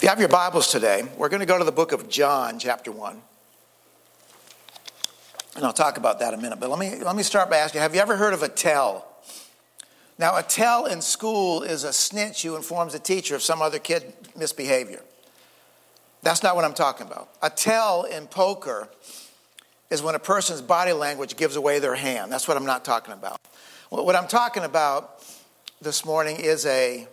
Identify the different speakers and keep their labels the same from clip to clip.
Speaker 1: If you have your Bibles today, we're going to go to the book of John, chapter 1. And I'll talk about that in a minute. But let me start by asking, have you ever heard of a tell? Now, a tell in school is a snitch who informs a teacher of some other kid misbehavior. That's not what I'm talking about. A tell in poker is when a person's body language gives away their hand. That's what I'm not talking about. What I'm talking about this morning is a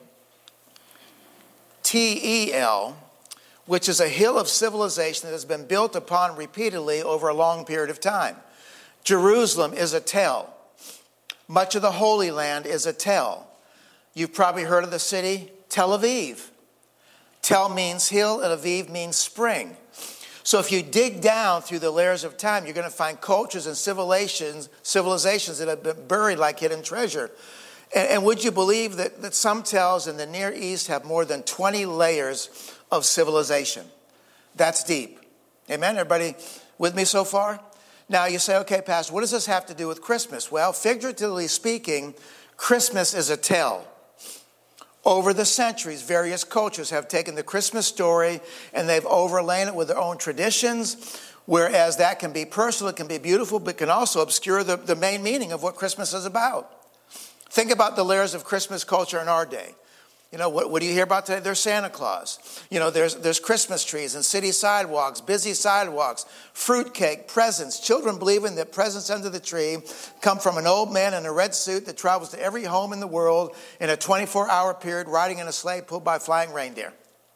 Speaker 1: TEL, which is a hill of civilization that has been built upon repeatedly over a long period of time. Jerusalem is a tell. Much of the Holy Land is a tell. You've probably heard of the city Tel Aviv. Tel means hill and Aviv means spring. So if you dig down through the layers of time, you're going to find cultures and civilizations that have been buried like hidden treasure. And would you believe that some tells in the Near East have more than 20 layers of civilization? That's deep. Amen? Everybody with me so far? Now you say, okay, Pastor, what does this have to do with Christmas? Well, figuratively speaking, Christmas is a tell. Over the centuries, various cultures have taken the Christmas story and they've overlain it with their own traditions, whereas that can be personal, it can be beautiful, but can also obscure the main meaning of what Christmas is about. Think about the layers of Christmas culture in our day. You know, what do you hear about today? There's Santa Claus. You know, there's Christmas trees and city sidewalks, busy sidewalks, fruitcake, presents, children believing that presents under the tree come from an old man in a red suit that travels to every home in the world in a 24-hour period riding in a sleigh pulled by flying reindeer.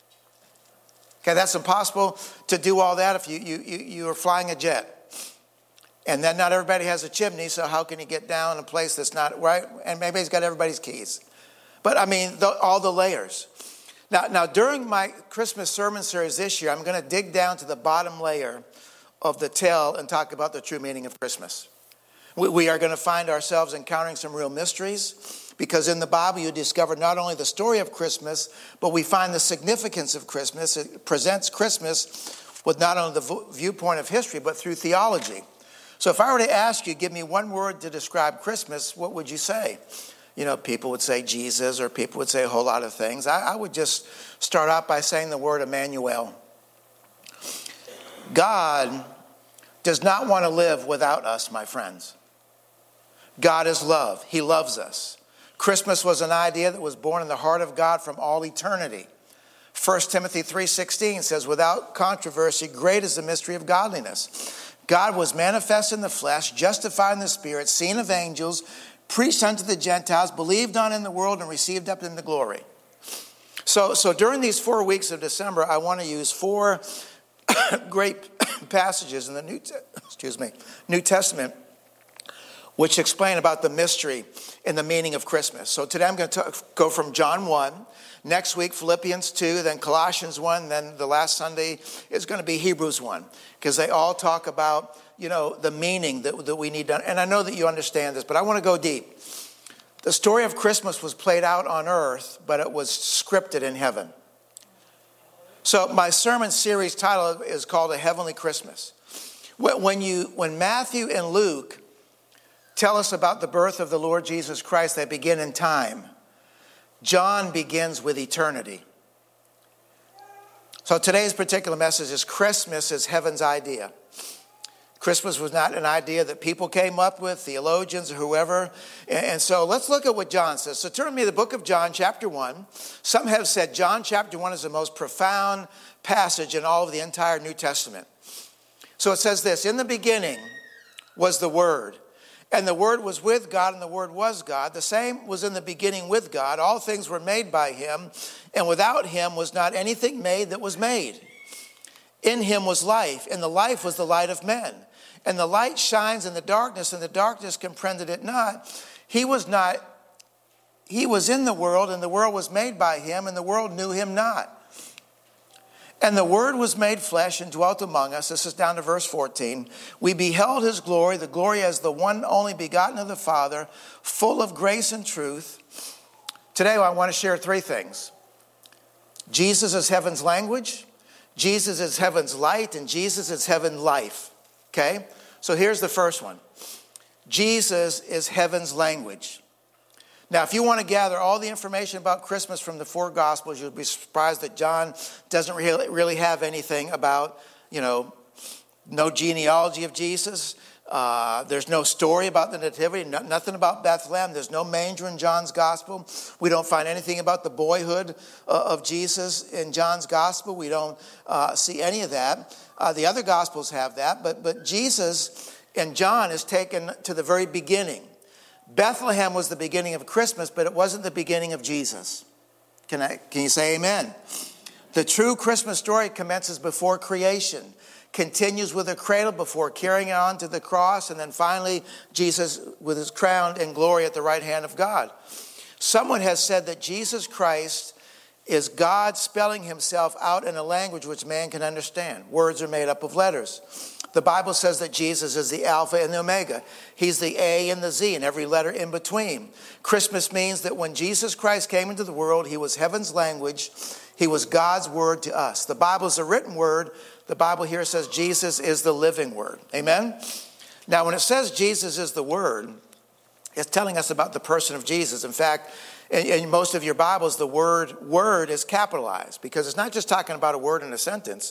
Speaker 1: Okay, that's impossible to do all that if you are flying a jet. And then not everybody has a chimney, so how can he get down in a place that's not right? And maybe he's got everybody's keys. But I mean, all the layers. Now, during my Christmas sermon series this year, I'm going to dig down to the bottom layer of the tell and talk about the true meaning of Christmas. We are going to find ourselves encountering some real mysteries, because in the Bible you discover not only the story of Christmas, but we find the significance of Christmas. It presents Christmas with not only the viewpoint of history, but through theology. So if I were to ask you, give me one word to describe Christmas, what would you say? You know, people would say Jesus, or people would say a whole lot of things. I would just start out by saying the word Emmanuel. God does not want to live without us, my friends. God is love. He loves us. Christmas was an idea that was born in the heart of God from all eternity. 1 Timothy 3:16 says, without controversy, great is the mystery of godliness. God was manifest in the flesh, justified in the spirit, seen of angels, preached unto the Gentiles, believed on in the world, and received up into glory. So during these 4 weeks of December, I want to use 4 great passages in the New Testament, which explain about the mystery and the meaning of Christmas. So today I'm going to go from John 1. Next week, Philippians 2, then Colossians 1, then the last Sunday is going to be Hebrews 1, because they all talk about, you know, the meaning that we need to, and I know that you understand this, but I want to go deep. The story of Christmas was played out on earth, but it was scripted in heaven. So my sermon series title is called A Heavenly Christmas. When Matthew and Luke tell us about the birth of the Lord Jesus Christ, they begin in time. John begins with eternity. So today's particular message is Christmas is heaven's idea. Christmas was not an idea that people came up with, theologians or whoever. And so let's look at what John says. So turn to me to the book of John, chapter 1. Some have said John chapter 1 is the most profound passage in all of the entire New Testament. So it says this, in the beginning was the Word. And the Word was with God, and the Word was God. The same was in the beginning with God. All things were made by Him, and without Him was not anything made that was made. In Him was life, and the life was the light of men. And the light shines in the darkness, and the darkness comprehended it not. He was in the world, and the world was made by Him, and the world knew Him not. And the Word was made flesh and dwelt among us. This is down to verse 14. We beheld His glory, the glory as the one only begotten of the Father, full of grace and truth. Today I want to share 3 things. Jesus is heaven's language, Jesus is heaven's light, and Jesus is heaven's life. Okay? So here's the first one. Jesus is heaven's language. Now, if you want to gather all the information about Christmas from the four Gospels, you'll be surprised that John doesn't really have anything about, no genealogy of Jesus. There's no story about the Nativity, nothing about Bethlehem. There's no manger in John's Gospel. We don't find anything about the boyhood of Jesus in John's Gospel. We don't see any of that. The other Gospels have that, but Jesus in John is taken to the very beginning. Bethlehem was the beginning of Christmas, but it wasn't the beginning of Jesus. Can you say amen? The true Christmas story commences before creation, continues with a cradle before carrying it on to the cross, and then finally Jesus with his crown in glory at the right hand of God. Someone has said that Jesus Christ is God spelling himself out in a language which man can understand. Words are made up of letters. The Bible says that Jesus is the Alpha and the Omega. He's the A and the Z and every letter in between. Christmas means that when Jesus Christ came into the world, he was heaven's language. He was God's word to us. The Bible is a written word. The Bible here says Jesus is the living word. Amen? Now, when it says Jesus is the word, it's telling us about the person of Jesus. In fact, in most of your Bibles, the word is capitalized because it's not just talking about a word in a sentence.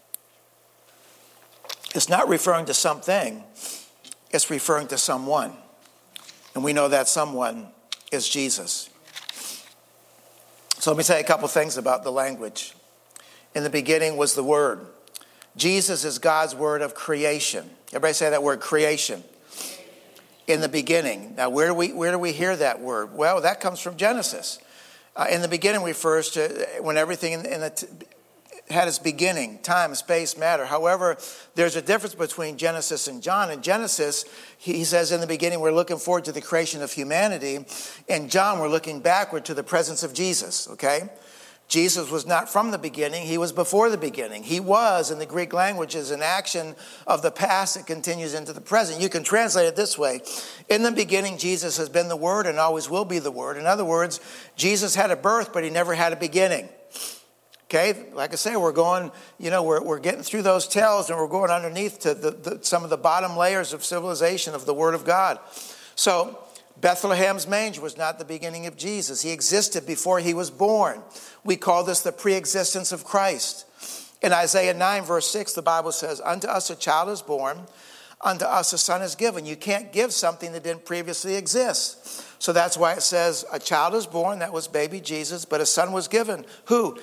Speaker 1: It's not referring to something. It's referring to someone. And we know that someone is Jesus. So let me say a couple things about the language. In the beginning was the Word. Jesus is God's word of creation. Everybody say that word, creation. In the beginning. Now, where do we hear that word? Well, that comes from Genesis. In the beginning refers to when everything had its beginning, time, space, matter. However, there's a difference between Genesis and John. In Genesis, he says in the beginning, we're looking forward to the creation of humanity. In John, we're looking backward to the presence of Jesus, okay? Jesus was not from the beginning. He was before the beginning. He was, in the Greek language, is an action of the past that continues into the present. You can translate it this way. In the beginning, Jesus has been the Word and always will be the Word. In other words, Jesus had a birth, but he never had a beginning. Okay, like I say, we're going, we're getting through those tells and we're going underneath to some of the bottom layers of civilization of the Word of God. So Bethlehem's manger was not the beginning of Jesus. He existed before he was born. We call this the pre-existence of Christ. In Isaiah 9, verse 6, the Bible says, unto us a child is born, unto us a son is given. You can't give something that didn't previously exist. So that's why it says a child is born, that was baby Jesus, but a son was given. Who?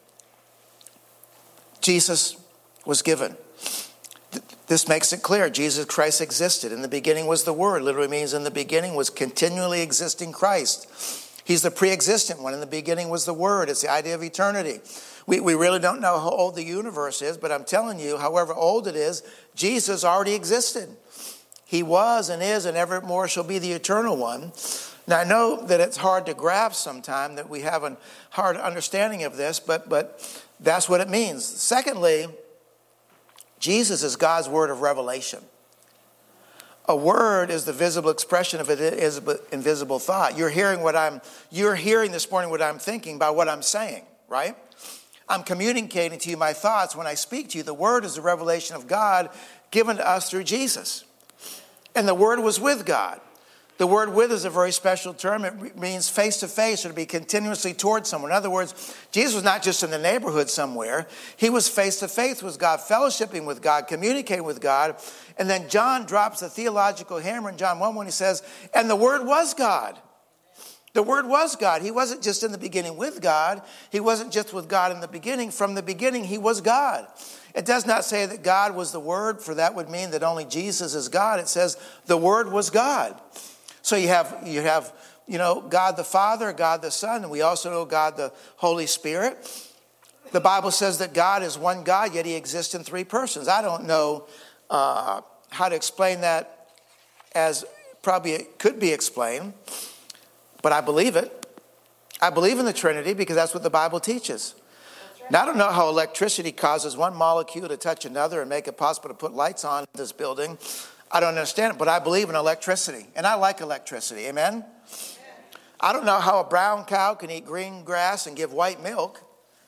Speaker 1: Jesus was given. This makes it clear. Jesus Christ existed. In the beginning was the Word. Literally means in the beginning was continually existing Christ. He's the pre-existent one. In the beginning was the Word. It's the idea of eternity. We really don't know how old the universe is, but I'm telling you, however old it is, Jesus already existed. He was and is and evermore shall be the eternal one. Now, I know that it's hard to grasp sometimes, that we have a hard understanding of this, but that's what it means. Secondly, Jesus is God's word of revelation. A word is the visible expression of an invisible thought. You're hearing this morning what I'm thinking by what I'm saying, right? I'm communicating to you my thoughts when I speak to you. The word is the revelation of God given to us through Jesus. And the word was with God. The word with is a very special term. It means face to face or to be continuously towards someone. In other words, Jesus was not just in the neighborhood somewhere. He was face to face with God, fellowshipping with God, communicating with God. And then John drops the theological hammer in John 1 when he says, and the word was God. The word was God. He wasn't just in the beginning with God. He wasn't just with God in the beginning. From the beginning, he was God. It does not say that God was the word, for that would mean that only Jesus is God. It says the word was God. So you have God the Father, God the Son, and we also know God the Holy Spirit. The Bible says that God is one God, yet he exists in three persons. I don't know how to explain that as probably it could be explained, but I believe it. I believe in the Trinity because that's what the Bible teaches. Now, I don't know how electricity causes one molecule to touch another and make it possible to put lights on in this building. I don't understand it, but I believe in electricity, and I like electricity. Amen? I don't know how a brown cow can eat green grass and give white milk,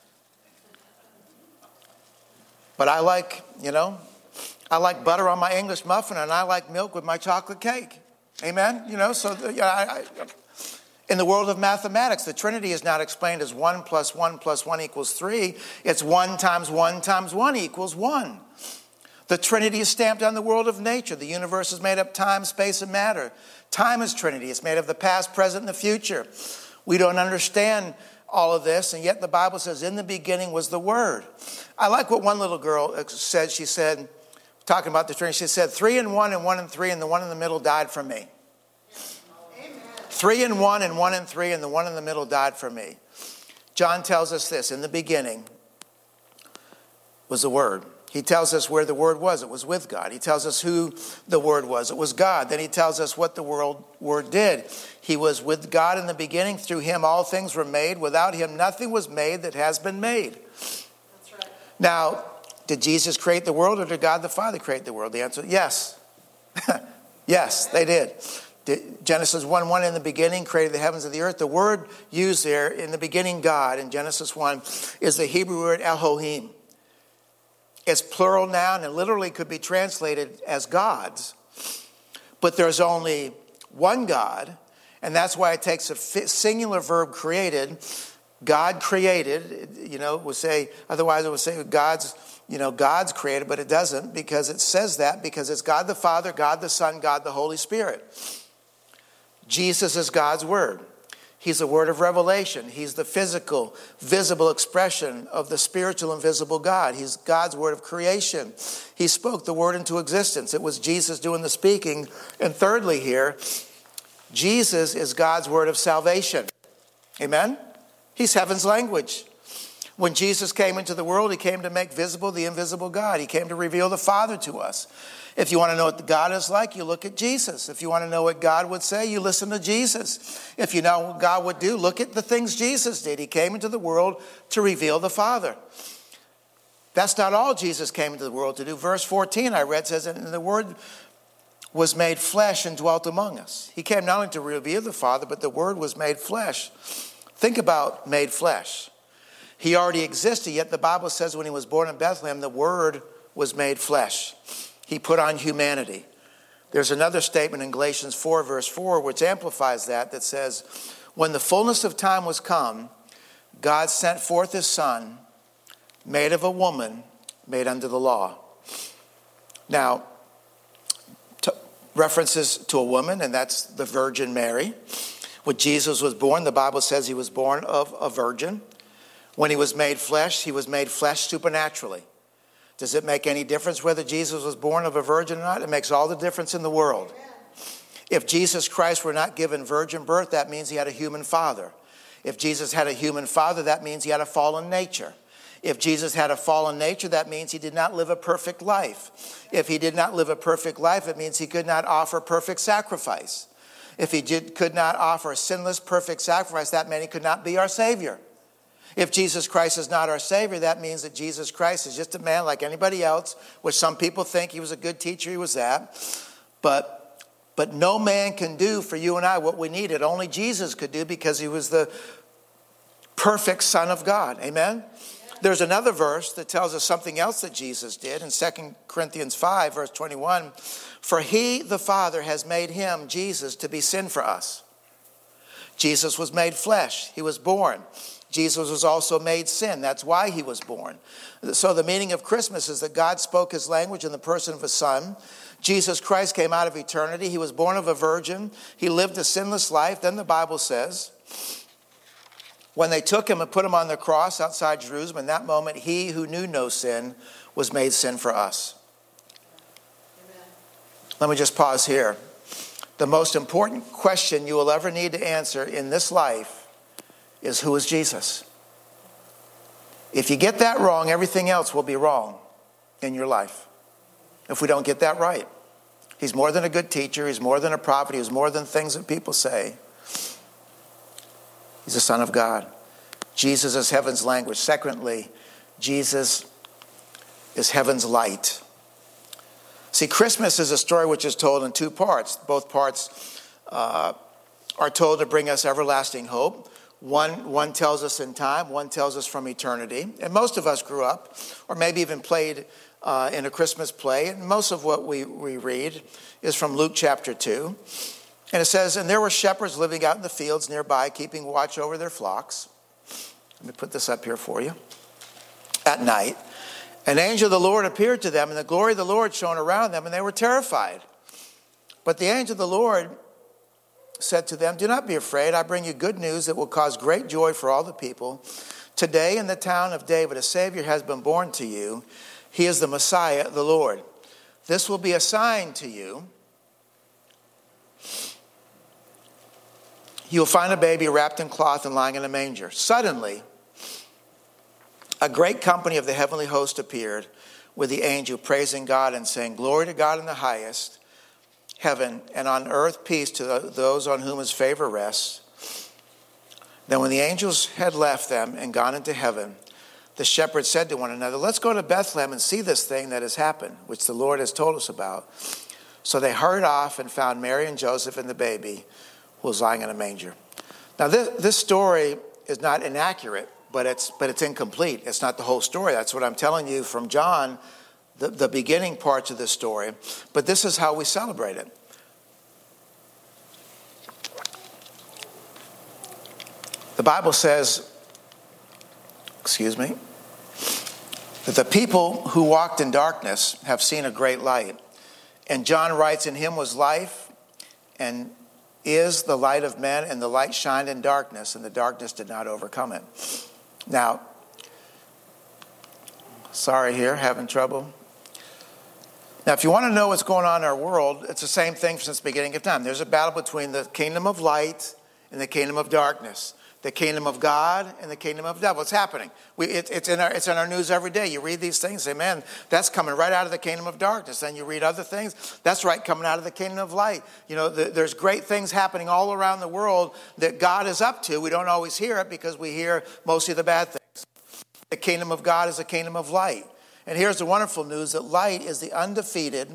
Speaker 1: but I like butter on my English muffin, and I like milk with my chocolate cake. Amen? In the world of mathematics, the Trinity is not explained as 1 plus 1 plus 1 equals 3. It's 1 times 1 times 1 equals 1. The Trinity is stamped on the world of nature. The universe is made up of time, space, and matter. Time is Trinity. It's made of the past, present, and the future. We don't understand all of this, and yet the Bible says, in the beginning was the Word. I like what one little girl said. She said, talking about the Trinity, she said, 3 and 1 and 1 and 3, and the one in the middle died for me. Amen. 3 and 1 and 1 and 3, and the one in the middle died for me. John tells us this, in the beginning was the Word. He tells us where the Word was. It was with God. He tells us who the Word was. It was God. Then he tells us what the Word did. He was with God in the beginning. Through him all things were made. Without him nothing was made that has been made. That's right. Now, did Jesus create the world, or did God the Father create the world? The answer is yes. Yes, they did. Genesis 1:1, in the beginning created the heavens and the earth. The word used there, in the beginning God, in Genesis 1, is the Hebrew word Elohim. It's plural noun and literally could be translated as gods. But there's only one God, and that's why it takes a singular verb, created. God created, we'll say, otherwise it would say God's created, but it doesn't, because it says that, because it's God the Father, God the Son, God the Holy Spirit. Jesus is God's Word. He's the word of revelation. He's the physical, visible expression of the spiritual, invisible God. He's God's word of creation. He spoke the word into existence. It was Jesus doing the speaking. And thirdly here, Jesus is God's word of salvation. Amen? He's heaven's language. When Jesus came into the world, he came to make visible the invisible God. He came to reveal the Father to us. If you want to know what God is like, you look at Jesus. If you want to know what God would say, you listen to Jesus. If you know what God would do, look at the things Jesus did. He came into the world to reveal the Father. That's not all Jesus came into the world to do. Verse 14 I read says, and the Word was made flesh and dwelt among us. He came not only to reveal the Father, but the Word was made flesh. Think about made flesh. He already existed, yet the Bible says when he was born in Bethlehem, the Word was made flesh. He put on humanity. There's another statement in Galatians 4, verse 4, which amplifies that says, when the fullness of time was come, God sent forth his Son, made of a woman, made under the law. Now, references to a woman, and that's the Virgin Mary. When Jesus was born, the Bible says he was born of a virgin. When he was made flesh supernaturally. Does it make any difference whether Jesus was born of a virgin or not? It makes all the difference in the world. If Jesus Christ were not given virgin birth, that means he had a human father. If Jesus had a human father, that means he had a fallen nature. If Jesus had a fallen nature, that means he did not live a perfect life. If he did not live a perfect life, it means he could not offer perfect sacrifice. If he could not offer a sinless, perfect sacrifice, that meant he could not be our Savior. If Jesus Christ is not our Savior, that means that Jesus Christ is just a man like anybody else, which some people think he was a good teacher, he was that. But no man can do for you and I what we needed. Only Jesus could do, because he was the perfect Son of God. Amen? There's another verse that tells us something else that Jesus did in 2 Corinthians 5, verse 21. For he, the Father, has made him, Jesus, to be sin for us. Jesus was made flesh. He was born. Jesus was also made sin. That's why he was born. So the meaning of Christmas is that God spoke his language in the person of his Son. Jesus Christ came out of eternity. He was born of a virgin. He lived a sinless life. Then the Bible says, when they took him and put him on the cross outside Jerusalem, in that moment, he who knew no sin was made sin for us. Amen. Let me just pause here. The most important question you will ever need to answer in this life is, who is Jesus? If you get that wrong, everything else will be wrong in your life. If we don't get that right. He's more than a good teacher. He's more than a prophet. He's more than things that people say. He's the Son of God. Jesus is heaven's language. Secondly, Jesus is heaven's light. See, Christmas is a story which is told in two parts. Both parts are told to bring us everlasting hope. One tells us in time, one tells us from eternity. And most of us grew up, or maybe even played in a Christmas play. And most of what we read is from Luke chapter 2. And it says, and there were shepherds living out in the fields nearby, keeping watch over their flocks. Let me put this up here for you. At night, an angel of the Lord appeared to them, and the glory of the Lord shone around them, and they were terrified. But the angel of the Lord said to them, do not be afraid. I bring you good news that will cause great joy for all the people. Today in the town of David, a Savior has been born to you. He is the Messiah, the Lord. This will be a sign to you. You will find a baby wrapped in cloth and lying in a manger. Suddenly, a great company of the heavenly host appeared with the angel, praising God and saying, glory to God in the highest heaven, and on earth peace to those on whom his favor rests. Then when the angels had left them and gone into heaven, the shepherds said to one another, let's go to Bethlehem and see this thing that has happened, which the Lord has told us about. So they hurried off and found Mary and Joseph and the baby who was lying in a manger. Now this story is not inaccurate, but it's incomplete. It's not the whole story. That's what I'm telling you from John, the beginning parts of this story. But this is how we celebrate it. The Bible says, that the people who walked in darkness have seen a great light. And John writes, in him was life, and is the light of men, and the light shined in darkness, and the darkness did not overcome it. Now, sorry here, having trouble. Now, if you want to know what's going on in our world, it's the same thing since the beginning of time. There's a battle between the kingdom of light and the kingdom of darkness. The kingdom of God and the kingdom of the devil. What's happening? It's in our news every day. You read these things, say, man, that's coming right out of the kingdom of darkness. Then you read other things, that's right, coming out of the kingdom of light. You know, there's great things happening all around the world that God is up to. We don't always hear it because we hear mostly the bad things. The kingdom of God is a kingdom of light. And here's the wonderful news, that light is the undefeated,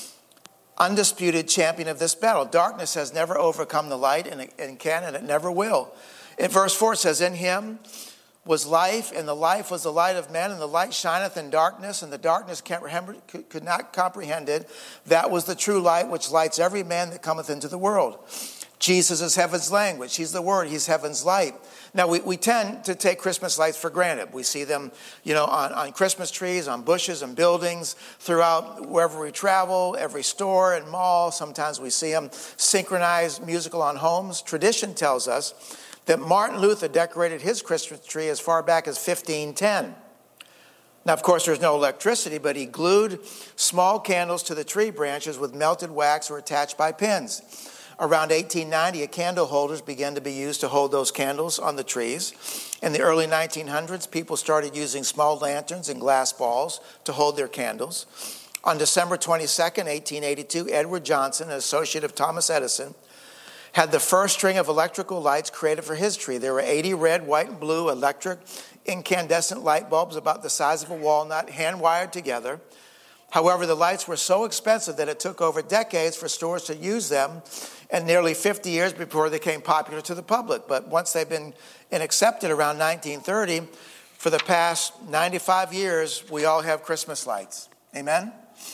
Speaker 1: undisputed champion of this battle. Darkness has never overcome the light, and it never will. In verse 4 it says, in him was life, and the life was the light of men, and the light shineth in darkness, and the darkness could not comprehend it. That was the true light which lights every man that cometh into the world. Jesus is heaven's language. He's the word. He's heaven's light. Now, we tend to take Christmas lights for granted. We see them, on Christmas trees, on bushes and buildings, throughout wherever we travel, every store and mall. Sometimes we see them synchronized musical on homes. Tradition tells us that Martin Luther decorated his Christmas tree as far back as 1510. Now, of course, there's no electricity, but he glued small candles to the tree branches with melted wax or attached by pins. Around 1890, candle holders began to be used to hold those candles on the trees. In the early 1900s, people started using small lanterns and glass balls to hold their candles. On December 22nd, 1882, Edward Johnson, an associate of Thomas Edison, had the first string of electrical lights created for his tree. There were 80 red, white, and blue electric incandescent light bulbs about the size of a walnut, hand-wired together. However, the lights were so expensive that it took over decades for stores to use them, and nearly 50 years before they became popular to the public. But once they've been accepted around 1930, for the past 95 years, we all have Christmas lights. Amen?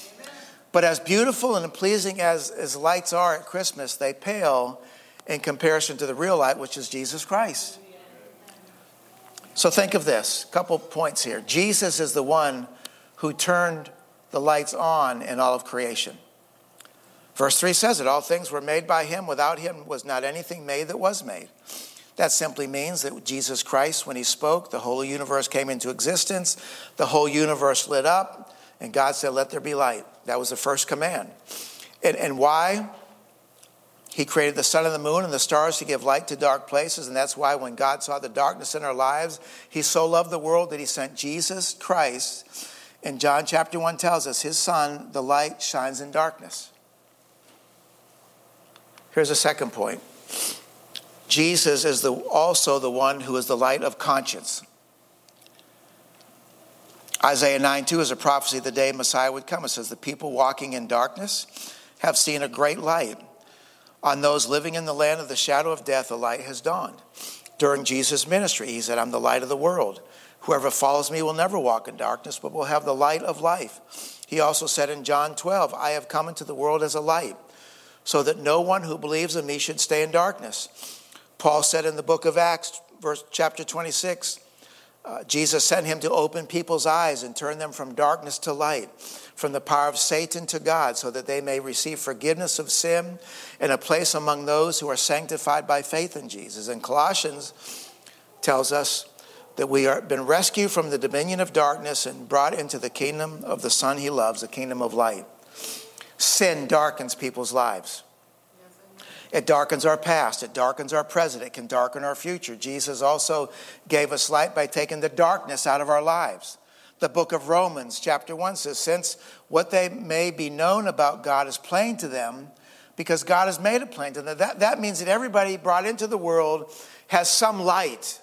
Speaker 1: But as beautiful and pleasing as lights are at Christmas, they pale in comparison to the real light, which is Jesus Christ. So think of this, a couple points here. Jesus is the one who turned the lights on in all of creation. Verse 3 says it, all things were made by him. Without him was not anything made that was made. That simply means that Jesus Christ, when he spoke, the whole universe came into existence. The whole universe lit up, and God said, let there be light. That was the first command. And why? He created the sun and the moon and the stars to give light to dark places. And that's why when God saw the darkness in our lives, he so loved the world that he sent Jesus Christ. And John chapter 1 tells us his son, the light, shines in darkness. Here's a second point. Jesus is also the one who is the light of conscience. Isaiah 9:2 is a prophecy of the day Messiah would come. It says, the people walking in darkness have seen a great light. On those living in the land of the shadow of death, a light has dawned. During Jesus' ministry, he said, I'm the light of the world. Whoever follows me will never walk in darkness, but will have the light of life. He also said in John 12, I have come into the world as a light. so that no one who believes in me should stay in darkness. Paul said in the book of Acts, chapter 26, Jesus sent him to open people's eyes and turn them from darkness to light, from the power of Satan to God, so that they may receive forgiveness of sin and a place among those who are sanctified by faith in Jesus. And Colossians tells us that we have been rescued from the dominion of darkness and brought into the kingdom of the Son he loves, the kingdom of light. Sin darkens people's lives. It darkens our past. It darkens our present. It can darken our future. Jesus also gave us light by taking the darkness out of our lives. The book of Romans, chapter 1 says, since what they may be known about God is plain to them, because God has made it plain to them. That means that everybody brought into the world has some light.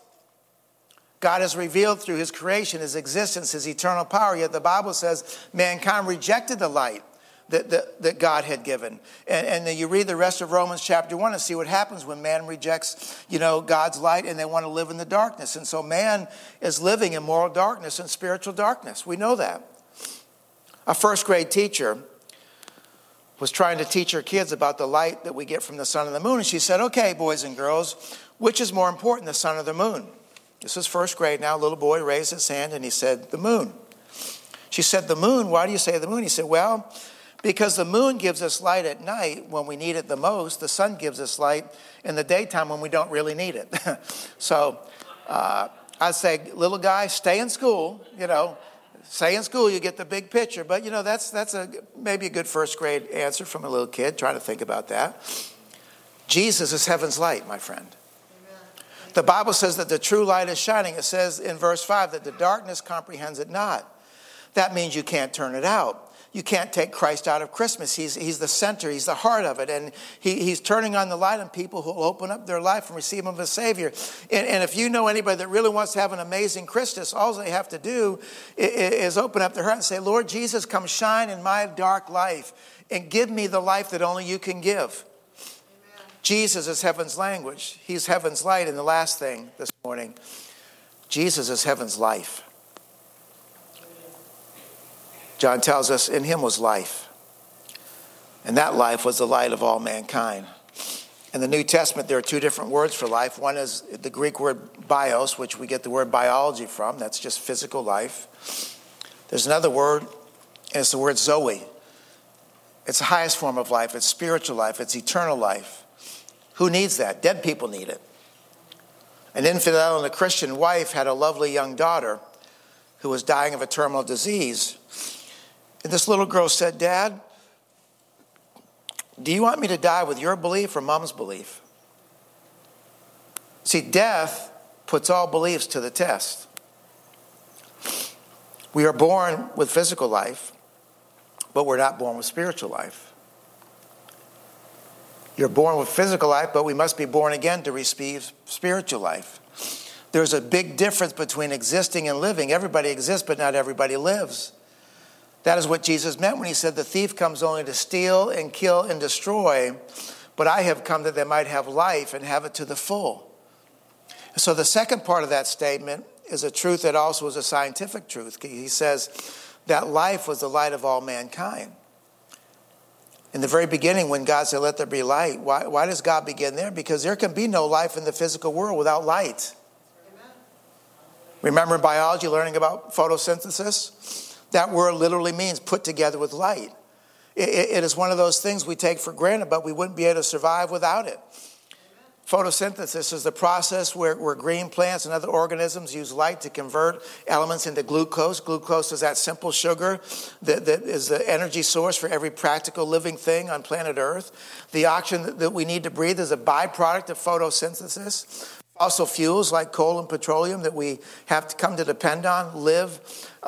Speaker 1: God has revealed through his creation, his existence, his eternal power. Yet the Bible says mankind rejected the light that God had given. And then you read the rest of Romans chapter 1 and see what happens when man rejects, God's light and they want to live in the darkness. And so man is living in moral darkness and spiritual darkness. We know that. A first grade teacher was trying to teach her kids about the light that we get from the sun and the moon. And she said, okay, boys and girls, which is more important, the sun or the moon? This is first grade now. A little boy raised his hand and he said, the moon. She said, the moon? Why do you say the moon? He said, well, because the moon gives us light at night when we need it the most. The sun gives us light in the daytime when we don't really need it. So I say, little guy, stay in school. Stay in school, you get the big picture. But, that's maybe a good first grade answer from a little kid trying to think about that. Jesus is heaven's light, my friend. Amen. The Bible says that the true light is shining. It says in verse 5 that the darkness comprehends it not. That means you can't turn it out. You can't take Christ out of Christmas. He's the center. He's the heart of it. And he's turning on the light on people who will open up their life and receive him as a Savior. And if you know anybody that really wants to have an amazing Christmas, all they have to do is open up their heart and say, Lord Jesus, come shine in my dark life and give me the life that only you can give. Amen. Jesus is heaven's language. He's heaven's light. And the last thing this morning, Jesus is heaven's life. John tells us in him was life. And that life was the light of all mankind. In the New Testament, there are two different words for life. One is the Greek word bios, which we get the word biology from. That's just physical life. There's another word, and it's the word zoe. It's the highest form of life. It's spiritual life. It's eternal life. Who needs that? Dead people need it. An infidel and a Christian wife had a lovely young daughter who was dying of a terminal disease. And this little girl said, Dad, do you want me to die with your belief or Mom's belief? See, death puts all beliefs to the test. We are born with physical life, but we're not born with spiritual life. You're born with physical life, but we must be born again to receive spiritual life. There's a big difference between existing and living. Everybody exists, but not everybody lives. That is what Jesus meant when he said the thief comes only to steal and kill and destroy, but I have come that they might have life and have it to the full. So the second part of that statement is a truth that also is a scientific truth. He says that life was the light of all mankind. In the very beginning, when God said, let there be light, why does God begin there? Because there can be no life in the physical world without light. Amen. Remember in biology, learning about photosynthesis? That word literally means put together with light. It is one of those things we take for granted, but we wouldn't be able to survive without it. Photosynthesis is the process where green plants and other organisms use light to convert elements into glucose. Glucose is that simple sugar that is the energy source for every practical living thing on planet Earth. The oxygen that we need to breathe is a byproduct of photosynthesis. Fossil fuels like coal and petroleum that we have to come to depend on to live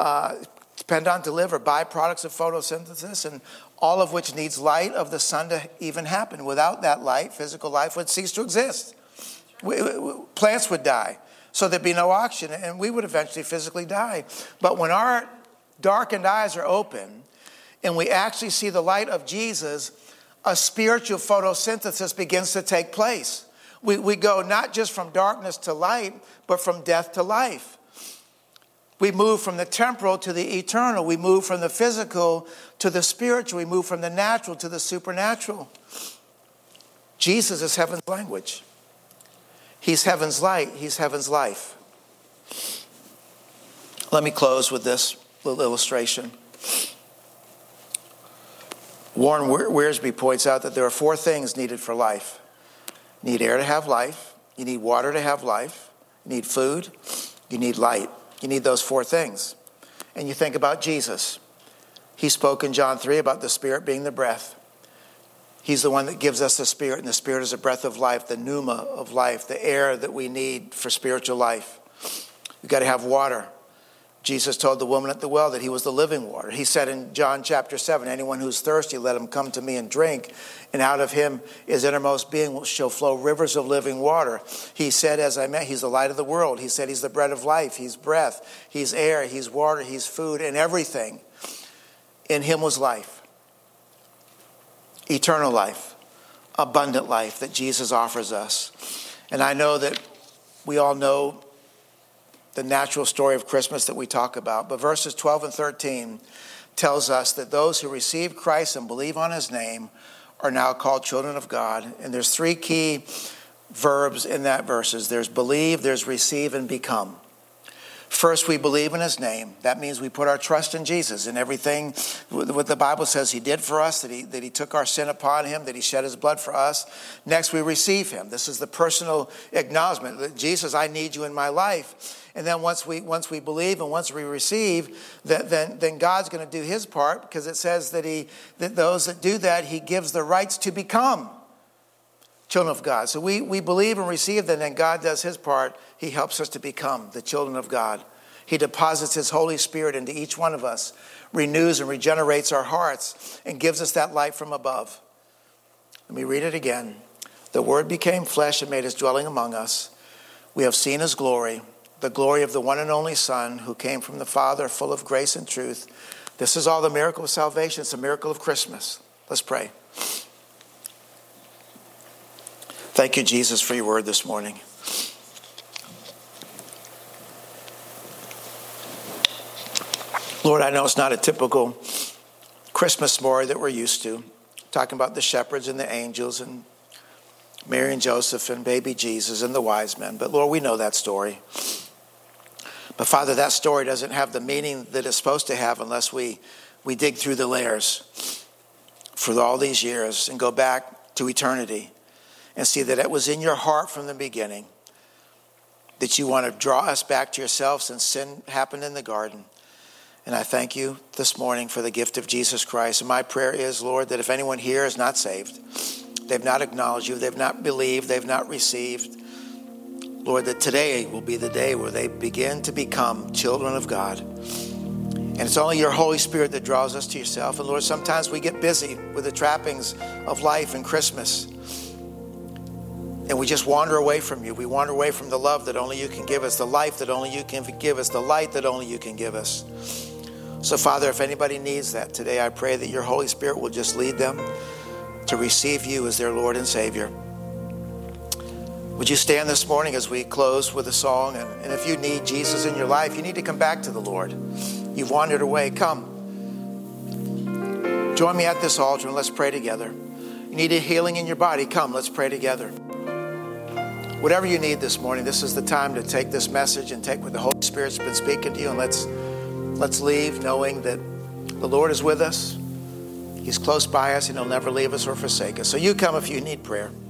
Speaker 1: are byproducts of photosynthesis, and all of which needs light of the sun to even happen. Without that light, physical life would cease to exist. Plants would die, so there'd be no oxygen, and we would eventually physically die. But when our darkened eyes are open, and we actually see the light of Jesus, a spiritual photosynthesis begins to take place. We go not just from darkness to light, but from death to life. We move from the temporal to the eternal. We move from the physical to the spiritual. We move from the natural to the supernatural. Jesus is heaven's language. He's heaven's light. He's heaven's life. Let me close with this little illustration. Warren Wiersbe points out that there are 4 things needed for life. You need air to have life. You need water to have life. You need food. You need light. You need those 4 things. And you think about Jesus. He spoke in John 3 about the Spirit being the breath. He's the one that gives us the Spirit, and the Spirit is a breath of life, the pneuma of life, the air that we need for spiritual life. We've got to have water. Jesus told the woman at the well that he was the living water. He said in John chapter 7, anyone who's thirsty, let him come to me and drink. And out of him, his innermost being shall flow rivers of living water. He said, as I met, he's the light of the world. He said he's the bread of life. He's breath. He's air. He's water. He's food and everything. In him was life. Eternal life. Abundant life that Jesus offers us. And I know that we all know the natural story of Christmas that we talk about. But verses 12 and 13 tells us that those who receive Christ and believe on his name are now called children of God. And there's 3 key verbs in that verses. There's believe, there's receive, and become. First, we believe in his name. That means we put our trust in Jesus and everything what the Bible says he did for us, that he took our sin upon him, that he shed his blood for us. Next, we receive him. This is the personal acknowledgement that Jesus, I need you in my life. And then once we believe and once we receive, then God's going to do his part, because it says that those that do that, he gives the rights to become children of God. So we believe and receive, and then God does his part. He helps us to become the children of God. He deposits his Holy Spirit into each one of us, renews and regenerates our hearts, and gives us that light from above. Let me read it again. The Word became flesh and made his dwelling among us. We have seen his glory, the glory of the one and only Son, who came from the Father, full of grace and truth. This is all the miracle of salvation. It's a miracle of Christmas. Let's pray. Thank you, Jesus, for your word this morning. Lord, I know it's not a typical Christmas story that we're used to, talking about the shepherds and the angels and Mary and Joseph and baby Jesus and the wise men. But Lord, we know that story. But Father, that story doesn't have the meaning that it's supposed to have unless we dig through the layers for all these years and go back to eternity and see that it was in your heart from the beginning, that you want to draw us back to yourself since sin happened in the garden. And I thank you this morning for the gift of Jesus Christ. And my prayer is, Lord, that if anyone here is not saved, they've not acknowledged you, they've not believed, they've not received, Lord, that today will be the day where they begin to become children of God. And it's only your Holy Spirit that draws us to yourself. And Lord, sometimes we get busy with the trappings of life and Christmas, and we just wander away from you. We wander away from the love that only you can give us, the life that only you can give us, the light that only you can give us. So, Father, if anybody needs that today, I pray that your Holy Spirit will just lead them to receive you as their Lord and Savior. Would you stand this morning as we close with a song? And if you need Jesus in your life, you need to come back to the Lord. You've wandered away. Come. Join me at this altar and let's pray together. You need a healing in your body. Come, let's pray together. Whatever you need this morning, this is the time to take this message and take what the Holy Spirit's been speaking to you, and let's leave knowing that the Lord is with us. He's close by us, and he'll never leave us or forsake us. So you come if you need prayer.